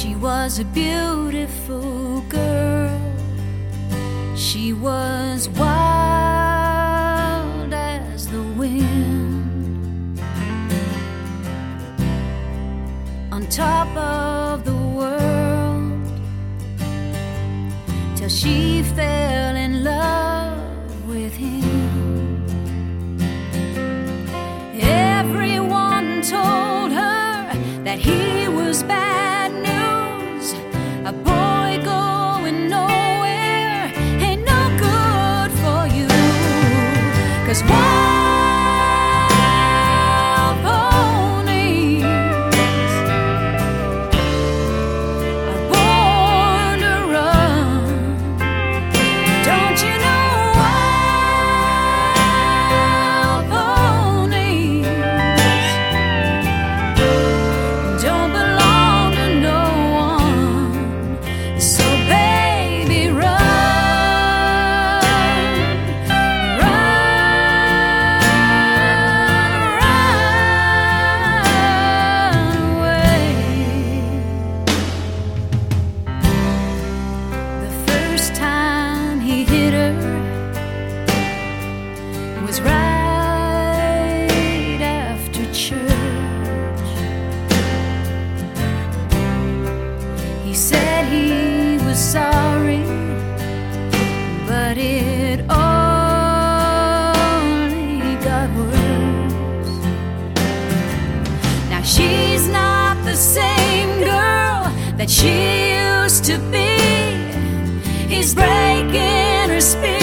She was a beautiful girl. She was wild as the wind, on top of the world, till she fell in love with him. Everyone told her that he was bad news, a boy going nowhere, ain't no good for you, 'cause wild ponies are born to run. Don't you know wild ponies don't belong to no one? So baby, run, run away. The first time he hit her was right after church. He said he was sorry, but it only got worse. Now she's not the same girl that she used to be. He's breaking her spirit.